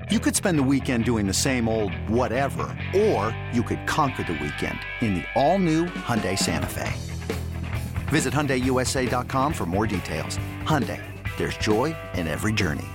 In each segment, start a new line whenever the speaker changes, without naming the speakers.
You could spend the weekend doing the same old whatever, or you could conquer the weekend in the all-new Hyundai Santa Fe. Visit HyundaiUSA.com for more details. Hyundai, there's joy in every journey.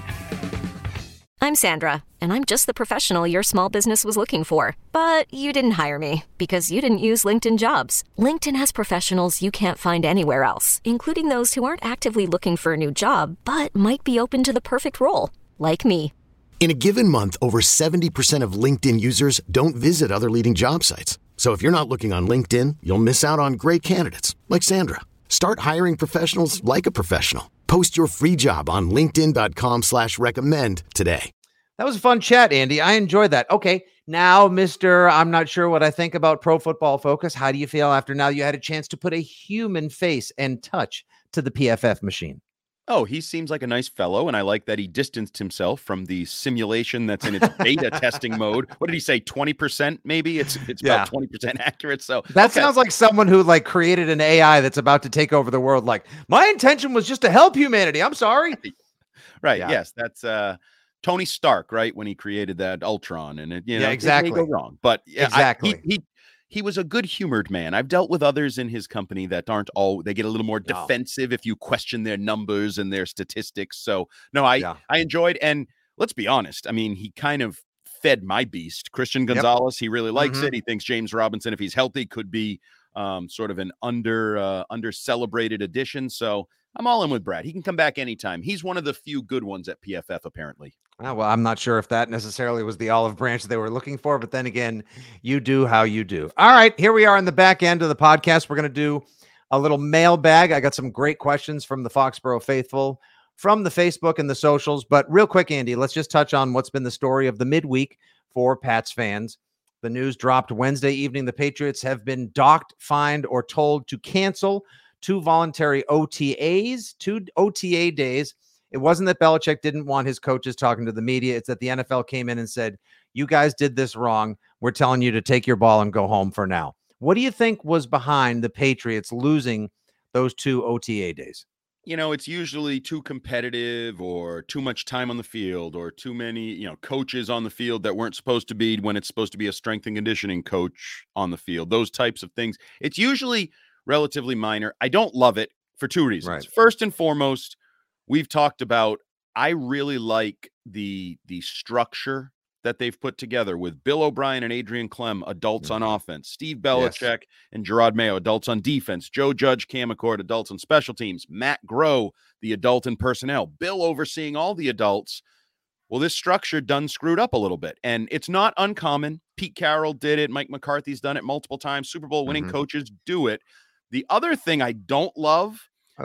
I'm Sandra, and I'm just the professional your small business was looking for. But you didn't hire me because you didn't use LinkedIn Jobs. LinkedIn has professionals you can't find anywhere else, including those who aren't actively looking for a new job, but might be open to the perfect role, like me.
In a given month, over 70% of LinkedIn users don't visit other leading job sites. So if you're not looking on LinkedIn, you'll miss out on great candidates like Sandra. Start hiring professionals like a professional. Post your free job on linkedin.com/recommend today.
That was a fun chat, Andy. I enjoyed that. Okay, now, Mr. I'm not sure what I think about Pro Football Focus. How do you feel after now you had a chance to put a human face and touch to the PFF machine?
Oh, he seems like a nice fellow, and I like that he distanced himself from the simulation that's in its beta testing mode. What did he say? 20% maybe? It's about 20% accurate. So
that sounds like someone who created an AI that's about to take over the world. Like, my intention was just to help humanity. I'm sorry.
Right. Yeah. Yes, that's Tony Stark, right? When he created that Ultron, and
exactly.
It may go wrong, but
exactly.
He was a good-humored man. I've dealt with others in his company that aren't they get a little more defensive if you question their numbers and their statistics. So no, I enjoyed, and let's be honest. I mean, he kind of fed my beast, Christian Gonzalez. He really likes it. He thinks James Robinson, if he's healthy, could be sort of an under celebrated addition. So I'm all in with Brad. He can come back anytime. He's one of the few good ones at PFF, apparently.
Well, I'm not sure if that necessarily was the olive branch they were looking for, but then again, you do how you do. All right, here we are in the back end of the podcast. We're going to do a little mailbag. I got some great questions from the Foxborough faithful, from the Facebook and the socials. But real quick, Andy, let's just touch on what's been the story of the midweek for Pats fans. The news dropped Wednesday evening. The Patriots have been docked, fined, or told to cancel 2 voluntary OTAs, 2 OTA days. It wasn't that Belichick didn't want his coaches talking to the media. It's that the NFL came in and said, you guys did this wrong. We're telling you to take your ball and go home for now. What do you think was behind the Patriots losing those 2 OTA days?
It's usually too competitive, or too much time on the field, or too many, coaches on the field that weren't supposed to be when it's supposed to be a strength and conditioning coach on the field. Those types of things. It's usually relatively minor. I don't love it for 2 reasons. Right. First and foremost, we've talked about, I really like the structure that they've put together with Bill O'Brien and Adrian Clem, adults on offense, Steve Belichick and Gerard Mayo, adults on defense, Joe Judge, Cam McCord, adults on special teams, Matt Groh, the adult in personnel, Bill overseeing all the adults. Well, this structure done screwed up a little bit, and it's not uncommon. Pete Carroll did it. Mike McCarthy's done it multiple times. Super Bowl winning coaches do it. The other thing I don't love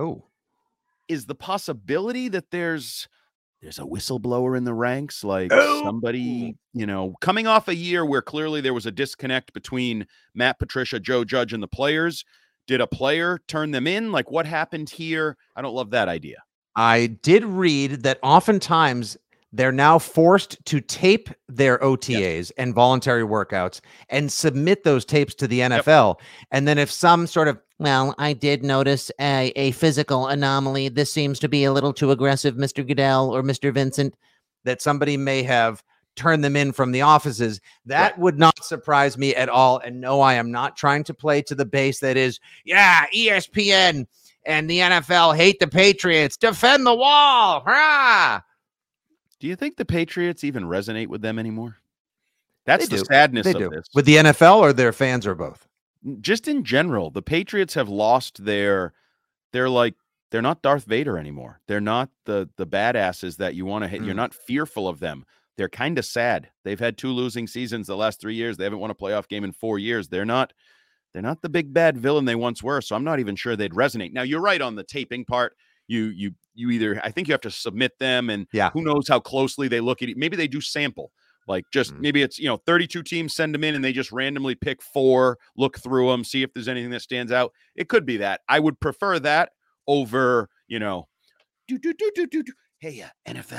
is the possibility that there's a whistleblower in the ranks, like somebody, coming off a year where clearly there was a disconnect between Matt Patricia, Joe Judge, and the players. Did a player turn them in? Like, what happened here? I don't love that idea.
I did read that oftentimes they're now forced to tape their OTAs and voluntary workouts and submit those tapes to the NFL. And then if some sort of, I did notice a physical anomaly. This seems to be a little too aggressive, Mr. Goodell or Mr. Vincent, that somebody may have turned them in from the offices. That would not surprise me at all. And no, I am not trying to play to the base that is, ESPN and the NFL hate the Patriots. Defend the wall. Hurrah!
Do you think the Patriots even resonate with them anymore? That's the sadness of this.
With the NFL or their fans, or both?
Just in general, the Patriots have lost they're not Darth Vader anymore. They're not the badasses that you want to hit. You're not fearful of them. They're kind of sad. They've had 2 losing seasons the last 3 years. They haven't won a playoff game in 4 years. They're not the big bad villain they once were. So I'm not even sure they'd resonate. Now, you're right on the taping part. You either, I think you have to submit them, and who knows how closely they look at it. Maybe they do sample. Like, just maybe it's, 32 teams send them in and they just randomly pick 4, look through them, see if there's anything that stands out. It could be that. I would prefer that over, hey, NFL,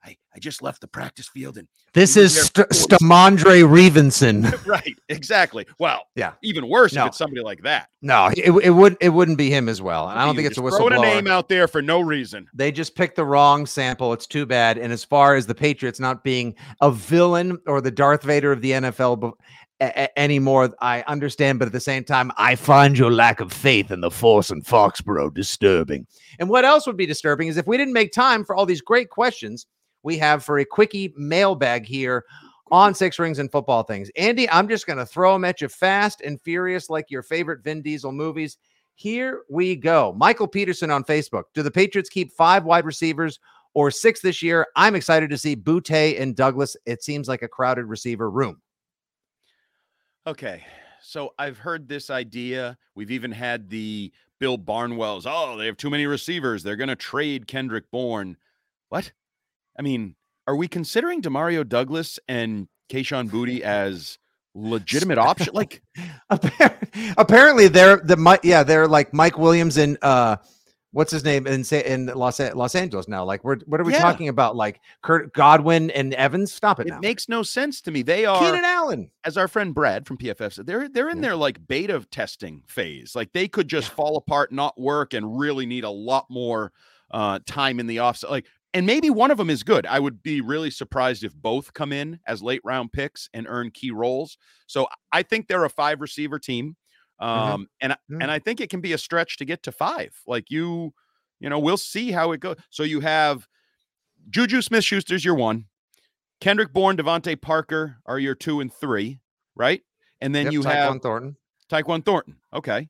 I just left the practice field and
this is Stamondre Revenson.
Right, exactly. Well,
yeah,
even worse if it's somebody like that.
No, it wouldn't be him as well. And I don't think it's a whistleblower.
Throwing a name out there for no reason.
They just picked the wrong sample. It's too bad. And as far as the Patriots not being a villain or the Darth Vader of the NFL anymore, I understand. But at the same time, I find your lack of faith in the Force and Foxborough disturbing. And what else would be disturbing is if we didn't make time for all these great questions we have for a quickie mailbag here on Six Rings and Football Things. Andy, I'm just going to throw them at you fast and furious like your favorite Vin Diesel movies. Here we go. Michael Peterson on Facebook. Do the Patriots keep 5 wide receivers or 6 this year? I'm excited to see Boutte and Douglas. It seems like a crowded receiver room.
Okay, so I've heard this idea. We've even had the Bill Barnwell's, they have too many receivers. They're going to trade Kendrick Bourne. What? I mean, are we considering Demario Douglas and Kayshon Boutte as legitimate option? Like,
apparently they're like Mike Williams and what's his name in Los Angeles now. Like, what are we talking about? Like Kurt Godwin and Evans? Stop it!
It
now.
Makes no sense to me. They are
Keenan Allen,
as our friend Brad from PFF said. They're in their like beta testing phase. Like they could just fall apart, not work, and really need a lot more time in the offseason. Like. And maybe one of them is good. I would be really surprised if both come in as late round picks and earn key roles. So I think they're a 5 receiver team. And I think it can be a stretch to get to 5. Like we'll see how it goes. So you have Juju Smith-Schuster's your 1. Kendrick Bourne, Devontae Parker are your 2 and 3, right? And then you have Tyquan Thornton. Okay.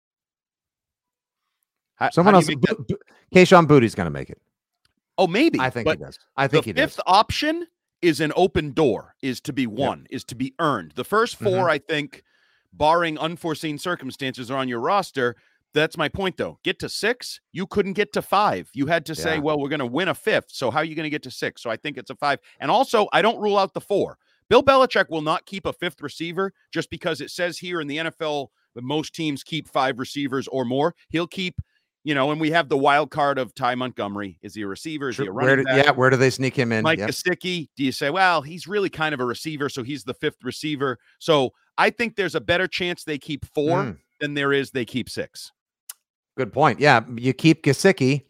Someone else. Kayshon Boutte's going to make it.
Oh, maybe.
I think he does. I think he does.
The fifth option is an open door, is to be won, is to be earned. The first 4, I think, barring unforeseen circumstances, are on your roster. That's my point, though. Get to 6, you couldn't get to 5. You had to say, well, we're going to win a 5th, so how are you going to get to 6? So I think it's a 5. And also, I don't rule out the 4. Bill Belichick will not keep a 5th receiver just because it says here in the NFL that most teams keep 5 receivers or more. He'll keep... and we have the wild card of Ty Montgomery. Is he a receiver? Is he a running back?
Where do they sneak him in?
Mike Gesicki. Do you say, well, he's really kind of a receiver, so he's the 5th receiver. So I think there's a better chance they keep 4 than there is they keep 6.
Good point. Yeah, you keep Gesicki.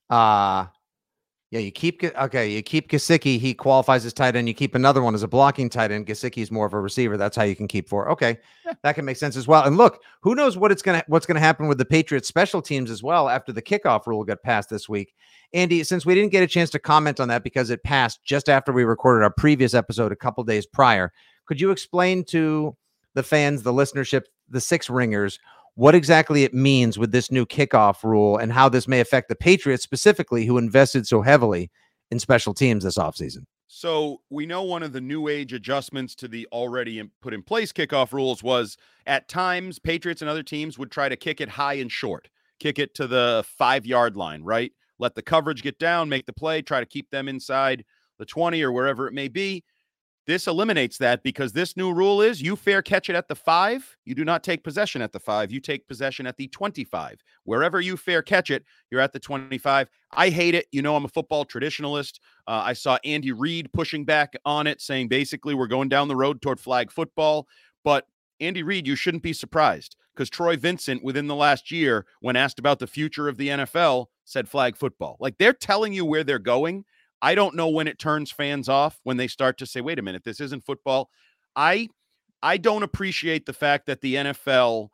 You keep Gesicki. He qualifies as tight end. You keep another one as a blocking tight end. Gesicki is more of a receiver. That's how you can keep 4. Okay, that can make sense as well. And look, who knows what's going to happen with the Patriots special teams as well after the kickoff rule got passed this week. Andy, since we didn't get a chance to comment on that because it passed just after we recorded our previous episode a couple days prior, could you explain to the fans, the listenership, the Six Ringers, what exactly it means with this new kickoff rule and how this may affect the Patriots specifically, who invested so heavily in special teams this offseason?
So we know one of the new age adjustments to the already put in place kickoff rules was at times Patriots and other teams would try to kick it high and short, kick it to the 5-yard line, right? Let the coverage get down, make the play, try to keep them inside the 20 or wherever it may be. This eliminates that because this new rule is you fair catch it at the 5. You do not take possession at the 5. You take possession at the 25. Wherever you fair catch it, you're at the 25. I hate it. I'm a football traditionalist. I saw Andy Reid pushing back on it, saying basically we're going down the road toward flag football. But Andy Reid, you shouldn't be surprised because Troy Vincent within the last year, when asked about the future of the NFL, said flag football. Like they're telling you where they're going. I don't know when it turns fans off when they start to say, wait a minute, this isn't football. I don't appreciate the fact that the NFL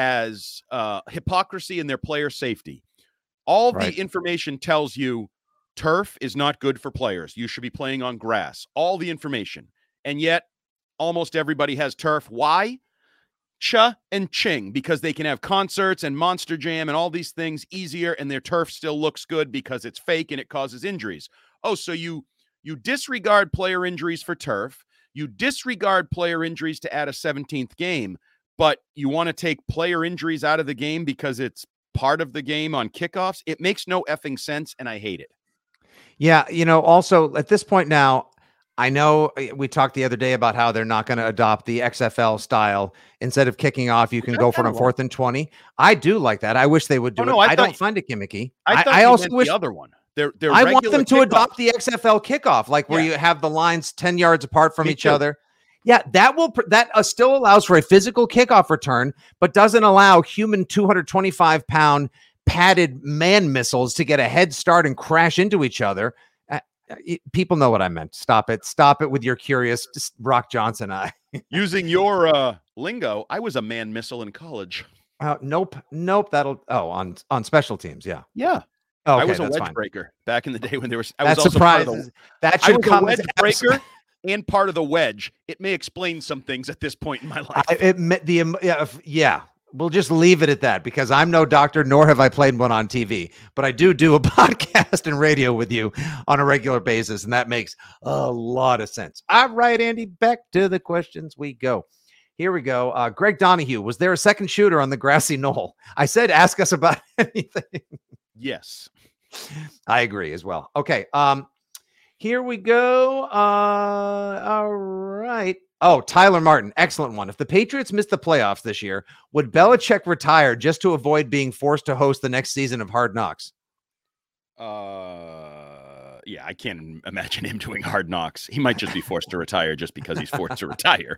has hypocrisy in their player safety. All the information tells you turf is not good for players. You should be playing on grass. All the information. And yet almost everybody has turf. Why? Cha and ching, because they can have concerts and Monster Jam and all these things easier, and their turf still looks good because it's fake and it causes injuries. Oh, so you disregard player injuries for turf. You disregard player injuries to add a 17th game, but you want to take player injuries out of the game because it's part of the game on kickoffs. It makes no effing sense, and I hate it.
Yeah, also at this point now, I know we talked the other day about how they're not going to adopt the XFL style. Instead of kicking off, you can go for a 4th and 20. I do like that. I wish they would do it. I don't find it gimmicky.
I also wish the other one.
I want them to adopt the XFL kickoff, like where you have the lines 10 yards apart from each other. Yeah, that still allows for a physical kickoff return, but doesn't allow human 225-pound padded man missiles to get a head start and crash into each other. People know what I meant. Stop it with your curious Rock Johnson eye.
Using your lingo, I was a man missile in college.
Nope. That'll on special teams. Yeah.
Oh, okay, I was a wedge breaker back in the day when there was.
That surprises. That should come
as a wedge breaker and part of the wedge. It may explain some things at this point in my life.
We'll just leave it at that because I'm no doctor, nor have I played one on TV. But I do a podcast and radio with you on a regular basis, and that makes a lot of sense. All right, Andy, back to the questions we go. Here we go. Greg Donahue, was there a second shooter on the grassy knoll? I said ask us about anything.
Yes.
I agree as well. Okay. Here we go. All right. Oh, Tyler Martin. Excellent one. If the Patriots miss the playoffs this year, would Belichick retire just to avoid being forced to host the next season of Hard Knocks?
Yeah, I can't imagine him doing Hard Knocks. He might just be forced to retire just because he's forced to retire.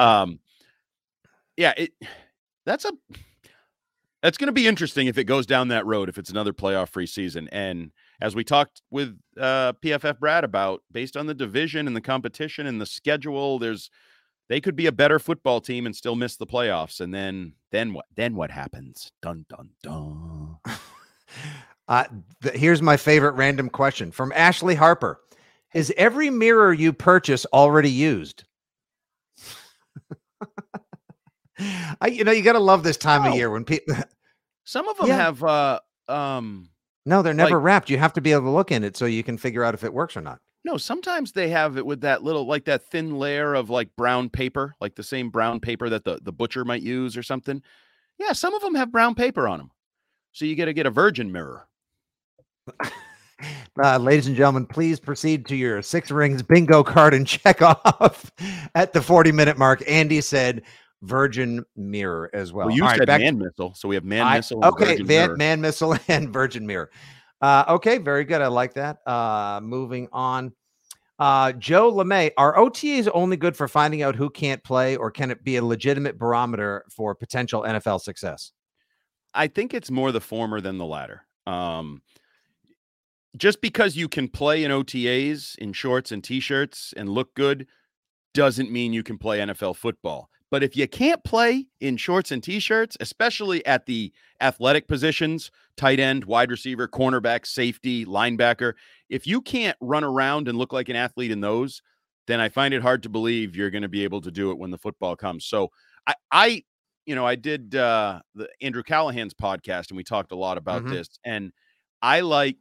That's going to be interesting if it goes down that road, if it's another playoff free season. And as we talked with PFF Brad about, based on the division and the competition and the schedule, they could be a better football team and still miss the playoffs. And then what? Then what happens? Dun, dun, dun.
Here's my favorite random question from Ashley Harper. Is every mirror you purchase already used? You got to love this time of year when people.
Some of them have.
No, they're never wrapped. You have to be able to look in it so you can figure out if it works or not.
No, sometimes they have it with that little, like that thin layer of like brown paper, like the same brown paper that the butcher might use or something. Yeah, some of them have brown paper on them, so you got to get a virgin mirror.
Ladies and gentlemen, please proceed to your 6 rings bingo card and check off at the 40-minute mark. Andy said virgin mirror as well.
Well, you said man missile, so we have man missile.
Okay, man missile and virgin mirror. Okay, very good. I like that. Moving on. Joe LeMay, are OTAs only good for finding out who can't play, or can it be a legitimate barometer for potential NFL success?
I think it's more the former than the latter. Just because you can play in OTAs in shorts and T-shirts and look good doesn't mean you can play NFL football. But if you can't play in shorts and T-shirts, especially at the athletic positions, tight end, wide receiver, cornerback, safety, linebacker, if you can't run around and look like an athlete in those, then I find it hard to believe you're going to be able to do it when the football comes. So I did the Andrew Callahan's podcast, and we talked a lot about this. And I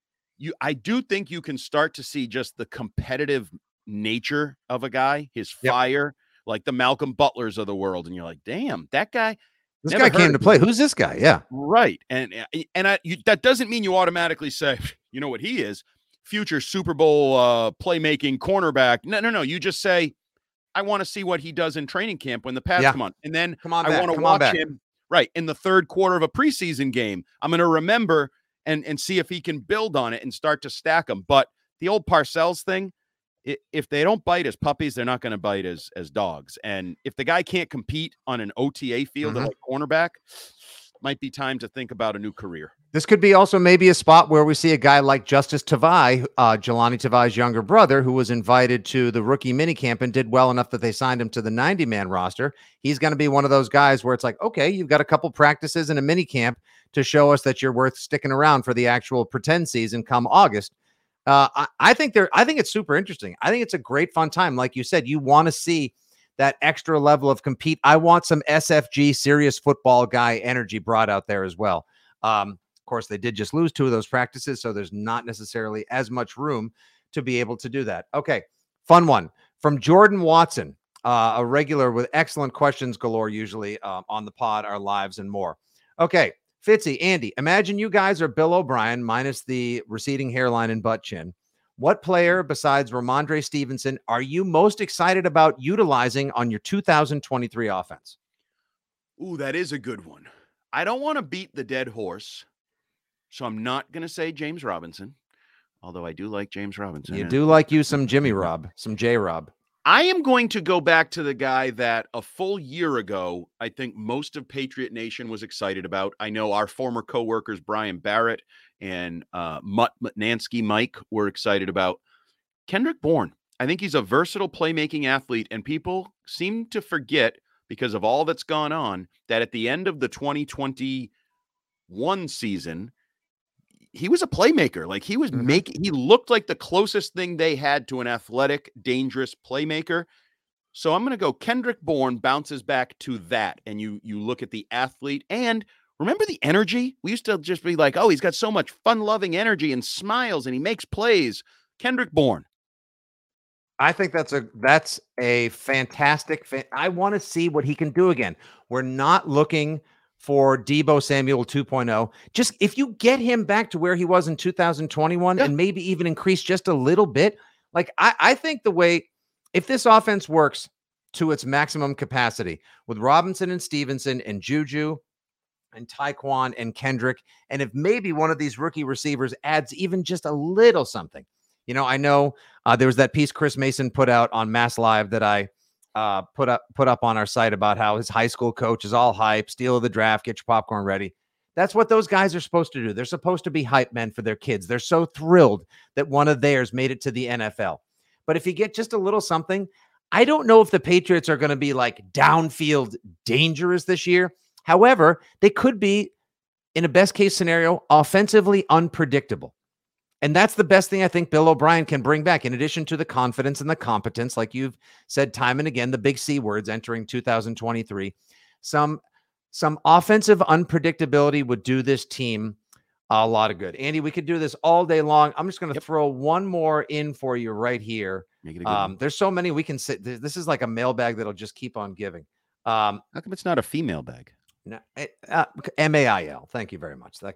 do think you can start to see just the competitive nature of a guy, his fire. Like the Malcolm Butlers of the world. And you're like, damn, that guy.
This guy came to play. Who's this guy? Yeah.
Right. And that doesn't mean you automatically say, you know what he is, future Super Bowl playmaking cornerback. No. You just say, I want to see what he does in training camp when the pads come on. And then I want to watch him in the third quarter of a preseason game. I'm going to remember and see if he can build on it and start to stack them. But the old Parcells thing, if they don't bite as puppies, they're not going to bite as dogs. And if the guy can't compete on an OTA field at like cornerback, might be time to think about a new career.
This could be also maybe a spot where we see a guy like Justice Tavai, Jelani Tavai's younger brother, who was invited to the rookie minicamp and did well enough that they signed him to the 90-man roster. He's going to be one of those guys where it's like, okay, you've got a couple practices and a minicamp to show us that you're worth sticking around for the actual pretend season come August. I think it's super interesting. I think it's a great fun time. Like you said, you want to see that extra level of compete. I want some SFG serious football guy energy brought out there as well. Of course, they did just lose 2 of those practices, so there's not necessarily as much room to be able to do that. Okay, fun one from Jordan Watson, a regular with excellent questions galore, usually on the pod, our lives, and more. Okay. Fitzy, Andy, imagine you guys are Bill O'Brien minus the receding hairline and butt chin. What player besides Ramondre Stevenson are you most excited about utilizing on your 2023 offense?
Ooh, that is a good one. I don't want to beat the dead horse, so I'm not going to say James Robinson. although I do like James Robinson.
You do like you some Jimmy Rob, some J Rob.
I am going to go back to the guy that a full year ago, I think most of Patriot Nation was excited about. I know our former coworkers, Brian Barrett and Mutt Mutnansky Mike, were excited about Kendrick Bourne. I think he's a versatile playmaking athlete, and people seem to forget, because of all that's gone on, that at the end of the 2021 season, he was a playmaker. Like, he was he looked like the closest thing they had to an athletic, dangerous playmaker. So I'm going to go Kendrick Bourne bounces back to that. And you look at the athlete, and remember the energy? We used to just be like, oh, he's got so much fun-loving energy and smiles and he makes plays. Kendrick Bourne.
I think that's a fantastic I want to see what he can do again. We're not looking for Deebo Samuel 2.0. Just if you get him back to where he was in 2021 and maybe even increase just a little bit, like I think if this offense works to its maximum capacity with Robinson and Stevenson and Juju and Tyquan and Kendrick, and if maybe one of these rookie receivers adds even just a little something. I know there was that piece Chris Mason put out on Mass Live that I put up on our site about how his high school coach is all hype, steal of the draft, get your popcorn ready. That's what those guys are supposed to do. They're supposed to be hype men for their kids. They're so thrilled that one of theirs made it to the NFL. But if you get just a little something, I don't know if the Patriots are going to be like downfield dangerous this year. However, they could be, in a best case scenario, offensively unpredictable. And that's the best thing I think Bill O'Brien can bring back, in addition to the confidence and the competence, like you've said time and again, the big C words entering 2023. Some offensive unpredictability would do this team a lot of good. Andy, we could do this all day long. I'm just going to throw one more in for you right here. There's so many we can sit. This is like a mailbag that'll just keep on giving.
How come it's not a female bag?
No, MAIL. Thank you very much.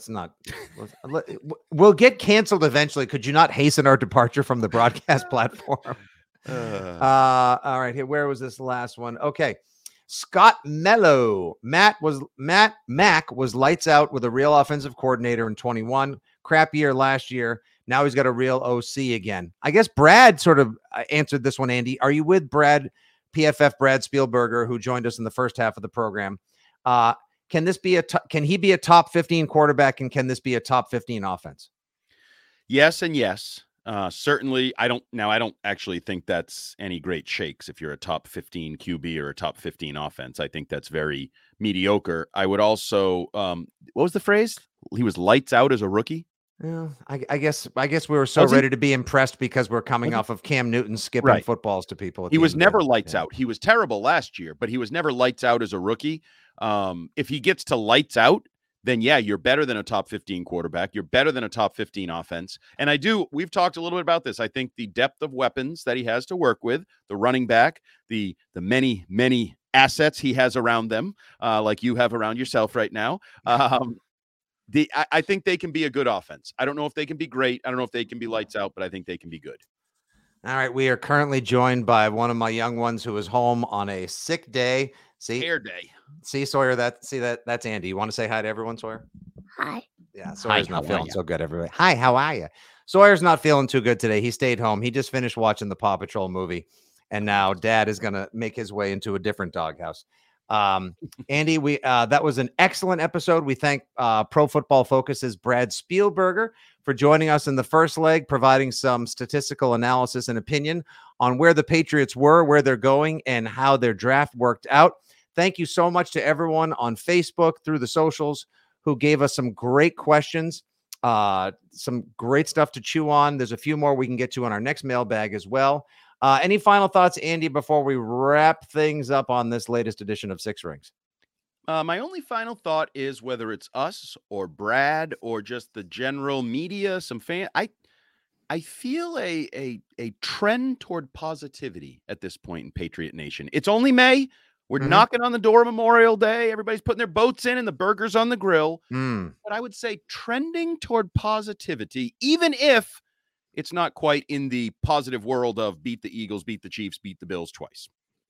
We'll get canceled eventually. Could you not hasten our departure from the broadcast platform? All right, here. Where was this last one? Okay. Scott Mello. Mac was lights out with a real offensive coordinator in 21. Crap year last year. Now he's got a real OC again. I guess Brad sort of answered this one, Andy. Are you with Brad, PFF Brad Spielberger, who joined us in the first half of the program? Can he be a top 15 quarterback, and can this be a top 15 offense?
Yes and yes. Certainly, I don't actually think that's any great shakes if you're a top 15 QB or a top 15 offense. I think that's very mediocre. I would also, what was the phrase? He was lights out as a rookie.
Yeah, I guess we were so ready to be impressed because we're coming off of Cam Newton skipping footballs to people.
He was never lights out. He was terrible last year, but he was never lights out as a rookie. If he gets to lights out, then yeah, you're better than a top 15 quarterback. You're better than a top 15 offense. And we've talked a little bit about this. I think the depth of weapons that he has to work with, the running back, the many, many assets he has around them, like you have around yourself right now. I think they can be a good offense. I don't know if they can be great. I don't know if they can be lights out, but I think they can be good.
All right. We are currently joined by one of my young ones who is home on a sick day.
Hair day.
See, Sawyer, that's Andy. You want to say hi to everyone, Sawyer?
Hi.
Yeah, Sawyer's not feeling so good, everybody. Hi, how are you? Sawyer's not feeling too good today. He stayed home. He just finished watching the Paw Patrol movie, and now Dad is going to make his way into a different doghouse. Andy, that was an excellent episode. We thank Pro Football Focus's Brad Spielberger for joining us in the first leg, providing some statistical analysis and opinion on where the Patriots were, where they're going, and how their draft worked out. Thank you so much to everyone on Facebook, through the socials, who gave us some great questions, some great stuff to chew on. There's a few more we can get to on our next mailbag as well. Any final thoughts, Andy, before we wrap things up on this latest edition of Six Rings?
My only final thought is, whether it's us or Brad or just the general media, some fan, I feel a trend toward positivity at this point in Patriot Nation. It's only May. We're knocking on the door of Memorial Day. Everybody's putting their boats in and the burgers on the grill. But I would say trending toward positivity, even if it's not quite in the positive world of beat the Eagles, beat the Chiefs, beat the Bills twice.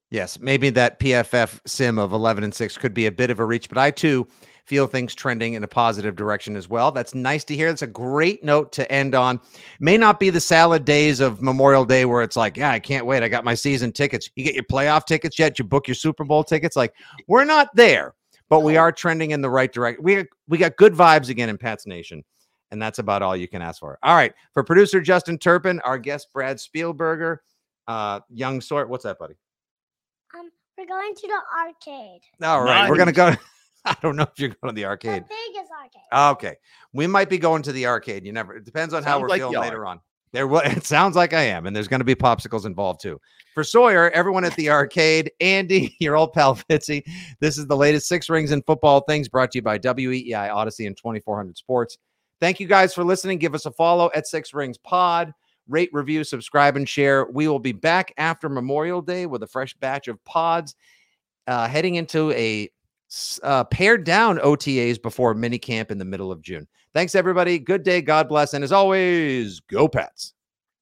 Yes, maybe that PFF sim of 11-6 could be a bit of a reach, but I too feel things trending in a positive direction as well. That's nice to hear. That's a great note to end on. May not be the salad days of Memorial Day where it's like, yeah, I can't wait. I got my season tickets. You get your playoff tickets yet? You book your Super Bowl tickets? Like, we're not there, but we are trending in the right direction. We got good vibes again in Pats Nation, and that's about all you can ask for. All right, for producer Justin Turpin, our guest Brad Spielberger, young sort. What's that, buddy?
We're going to the arcade.
All right,
Nice.
We're gonna go. I don't know if you're going to the arcade.
The Vegas arcade.
Okay, we might be going to the arcade. It depends on how
Sounds
we're
like
feeling
you are.
later on. It sounds like I am, and there's going to be popsicles involved too. For Sawyer, everyone at the arcade, Andy, your old pal Fitzy. This is the latest Six Rings in football things brought to you by WEEI Odyssey and 2400 Sports. Thank you guys for listening. Give us a follow at Six Rings Pod. Rate, review, subscribe, and share. We will be back after Memorial Day with a fresh batch of pods, heading into a pared down OTAs before minicamp in the middle of June. Thanks, everybody. Good day. God bless. And as always, go Pats.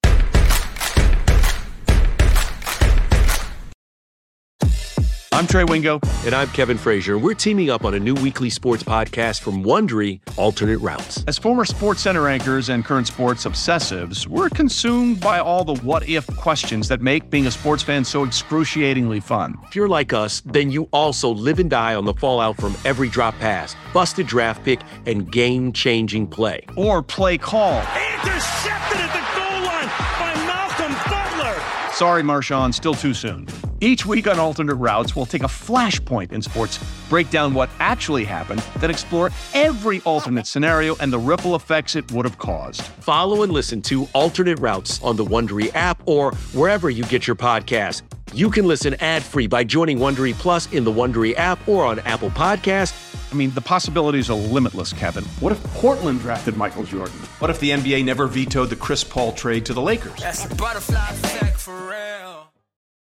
I'm Trey Wingo.
And I'm Kevin Frazier. We're teaming up on a new weekly sports podcast from Wondery, Alternate Routes.
As former Sports Center anchors and current sports obsessives, we're consumed by all the what-if questions that make being a sports fan so excruciatingly fun.
If you're like us, then you also live and die on the fallout from every drop pass, busted draft pick, and game-changing play.
Or play call.
Intercepted at the goal line by Malcolm Butler.
Sorry, Marshawn, still too soon. Each week on Alternate Routes, we'll take a flashpoint in sports, break down what actually happened, then explore every alternate scenario and the ripple effects it would have caused.
Follow and listen to Alternate Routes on the Wondery app or wherever you get your podcasts. You can listen ad-free by joining Wondery Plus in the Wondery app or on Apple Podcasts.
I mean, the possibilities are limitless, Kevin.
What if Portland drafted Michael Jordan? What if the NBA never vetoed the Chris Paul trade to the Lakers?
That's a butterfly effect.